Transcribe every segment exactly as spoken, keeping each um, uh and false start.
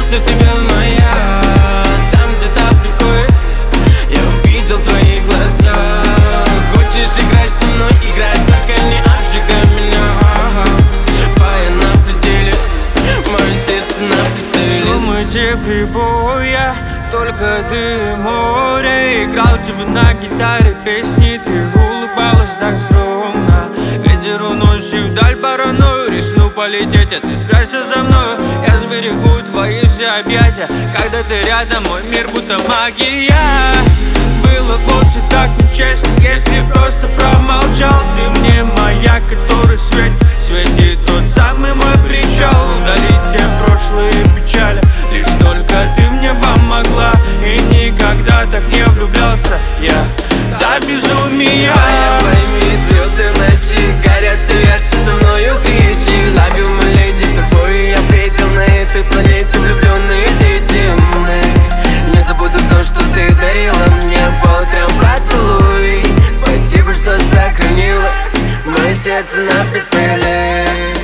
влюбился в тебя, моя. Там где-то в приколе я увидел твои глаза. Хочешь играть со мной, играть, только не обжигай меня. Фая на пределе, мое сердце на прицеле. Шум эти прибоя, только ты и море. Играл тебе на гитаре песни, ты улыбалась так скромно. Ветер уносит вдаль паранойю, рискну полететь, а ты спрячься за мною. Я сберегу твои все объятия, когда ты рядом, мой мир будто магия. Было вовсе так нечестно, если просто промолчал. Ты мне маяк, который светит, светит тот самый мой причал. Удалить те прошлые печали, лишь только ты мне помогла. И никогда так не влюблялся я до безумия. Пойми, звезды в ночи горят все ярче, со мною кричи. Love you, my lady, такой я предел на этой планете. Влюбленные дети мы. Не забуду то, что ты дарила мне по утрам поцелуй. Спасибо, что сохранила мое сердце на прицеле.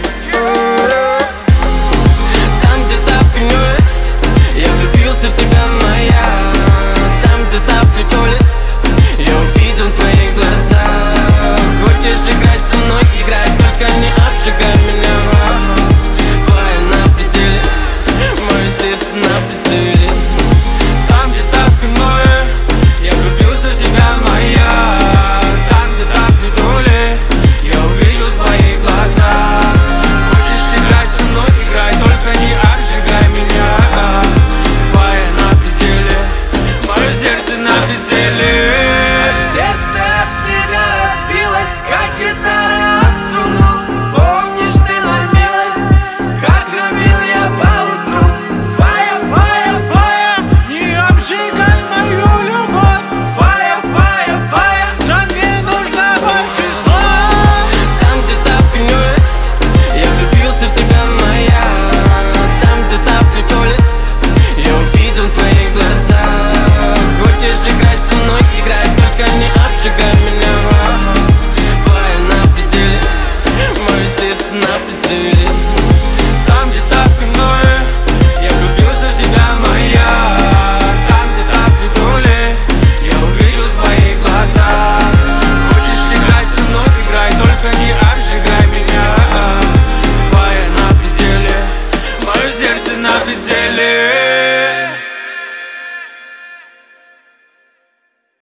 Там где-то в каньоне я влюбился в тебя, моя. Там где-то в приколе я увидел твои глаза. Хочешь играть со мной, играть, только не обжигай меня. Фая на пределе, мое сердце на прицеле. Там где-то в каньоне я влюбился в тебя, моя. Там где-то в приколе я увидел твои глаза. Хочешь играть со мной, играй, только не обжигай меня. Фая на пределе, мое сердце на пределе. Сердце об тебя разбилось, как гитара об струну. Помнишь ты, мой милость, как любил я поутру. Фая, фая, фая, Не обжигай мою любовь, фая, фая, фая. нам не нужно больше слов. Там где-то в каньоне я влюбился в тебя, моя. Там где-то в приколе я увидел твои глаза. Хочешь играть со мной, играть, только не обжигай меня. Фая на пределе, мое сердце на пределе. Там где-то в каньоне я влюбился в тебя, моя. Там где-то в приколе я увидел твои глаза. Хочешь играть со мной, играй, только не обжигай меня. Фая на пределе, мое сердце на пределе.